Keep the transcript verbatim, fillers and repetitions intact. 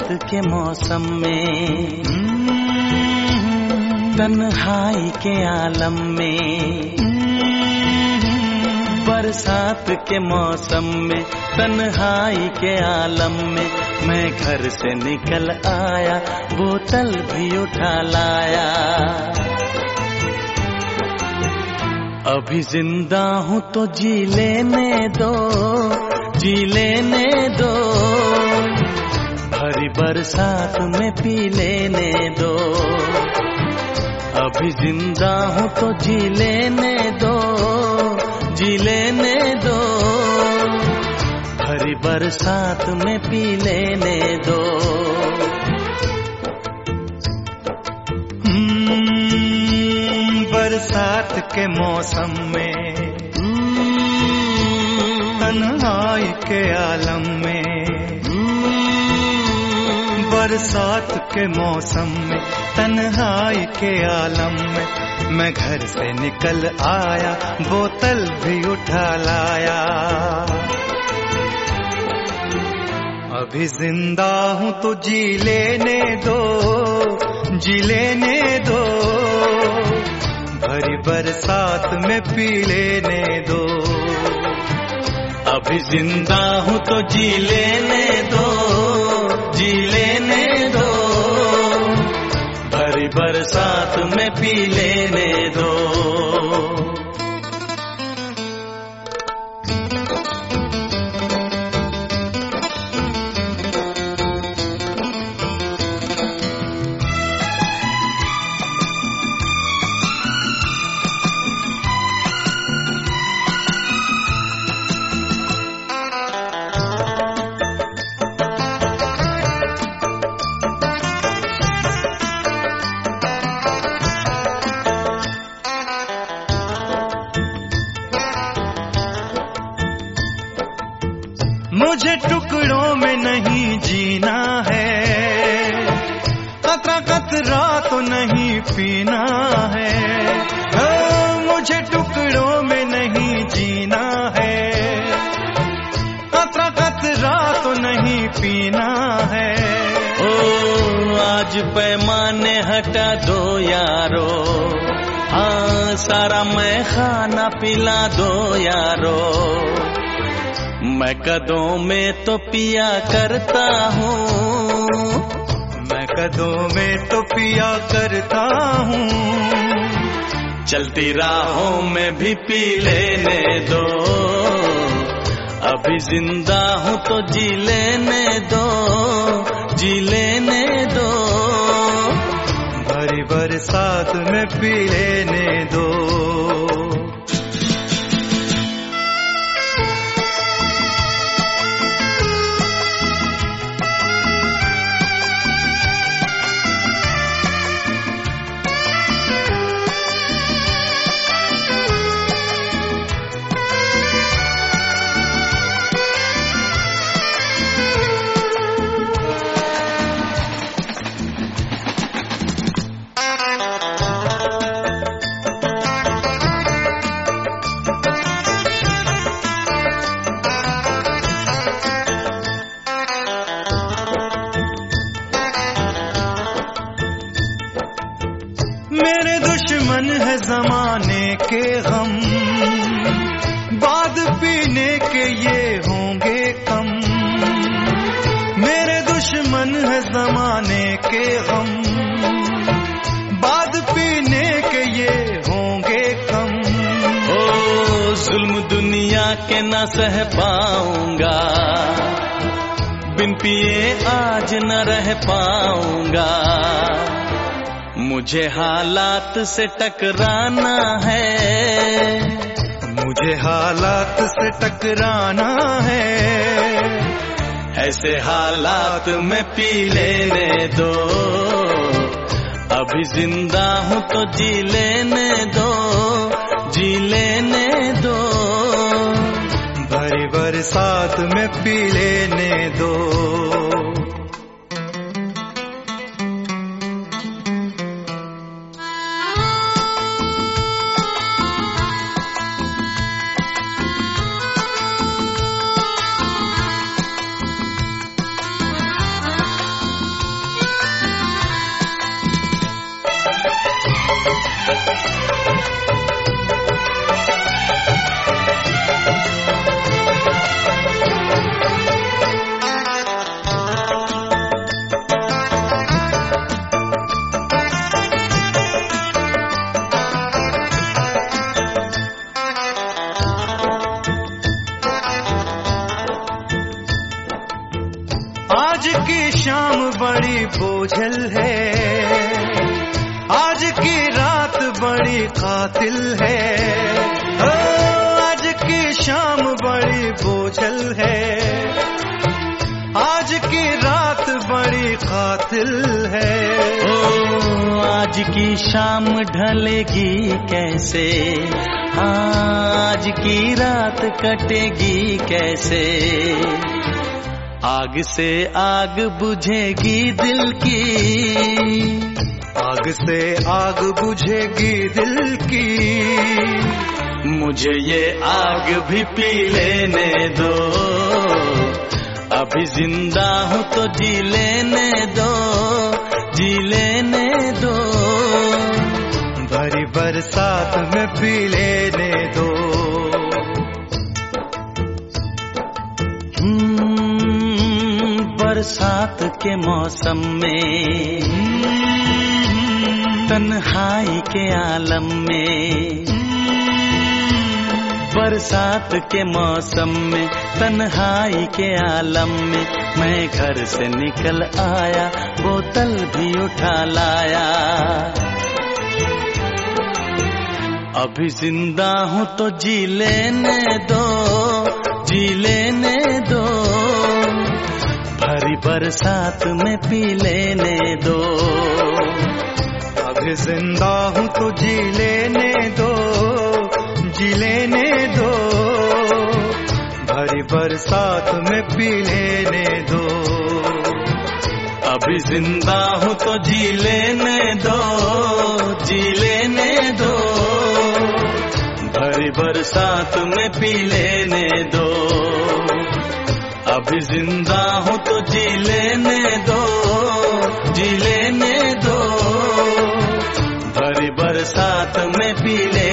के मौसम में, तन्हाई के आलम में, बरसात के मौसम में, तन्हाई के आलम में, मैं घर से निकल आया, बोतल भी उठा लाया। अभी जिंदा हूँ तो जी लेने दो, जी लेने दो, भरी बरसात में पी लेने दो। अभी जिंदा हूँ तो जी लेने दो, जी लेने दो, भरी बरसात में पी लेने दो। बरसात के मौसम में, तन्हाई के आलम में, बरसात के मौसम में, तन्हाई के आलम में, मैं घर से निकल आया, बोतल भी उठा लाया। अभी जिंदा हूँ तो जी लेने दो, जी लेने दो, भरी बरसात में पी लेने दो। अभी जिंदा हूँ तो जी लेने दो, जी लेने दो, भरी बरसात में पी लेने दो। मुझे टुकड़ों में नहीं जीना है, कतरा कतरा तो नहीं पीना है। ओ, मुझे टुकड़ों में नहीं जीना है, कतरा कतरा तो नहीं पीना है। ओ आज पैमाने हटा दो यारो, हाँ सारा मैं खाना पिला दो यारो। मैं कदों में तो पिया करता हूँ, मैं कदों में तो पिया करता हूँ, चलती राहों में भी पी लेने दो। अभी जिंदा हूँ तो जी लेने दो, जी लेने दो, भरी बरसात में पी लेने दो। मेरे दुश्मन है जमाने के गम, बाद पीने के ये होंगे कम। मेरे दुश्मन है जमाने के गम, बाद पीने के ये होंगे कम। ओ जुल्म दुनिया के न सह पाऊंगा, बिन पिए आज न रह पाऊंगा। मुझे हालात से टकराना है, मुझे हालात से टकराना है। ऐसे हालात में पी लेने दो। अभी जिंदा हूँ तो जी लेने दो, जी लेने दो, भरी बरसात में पी लेने दो। बड़ी बोझल है, आज की रात बड़ी कातिल है। ओ, आज की शाम बड़ी बोझल है, आज की रात बड़ी कातिल है। ओ आज की शाम ढलेगी कैसे, आज की रात कटेगी कैसे। आग से आग बुझेगी दिल की, आग से आग बुझेगी दिल की। मुझे ये आग भी पी लेने दो, अभी जिंदा हूँ तो जी लेने दो, जी लेने दो। भरी बरसात में पी लेने दो। बरसात के मौसम में, तन्हाई के आलम में, बरसात के मौसम में, तन्हाई के आलम में, मैं घर से निकल आया, बोतल भी उठा लाया। अभी जिंदा हूँ तो जी लेने दो, जी लेने दो। भरी बरसात में पी लेने दो। अभी जिंदा हूँ तो जी लेने दो, जी लेने दो। भरी बरसात में पी लेने दो। अभी जिंदा हूँ तो जी लेने दो, जी लेने दो। भरी बरसात में पी लेने दो। अभी जिंदा हूँ तो जी लेने दो, जी लेने दो। भरी बरसात में पी ले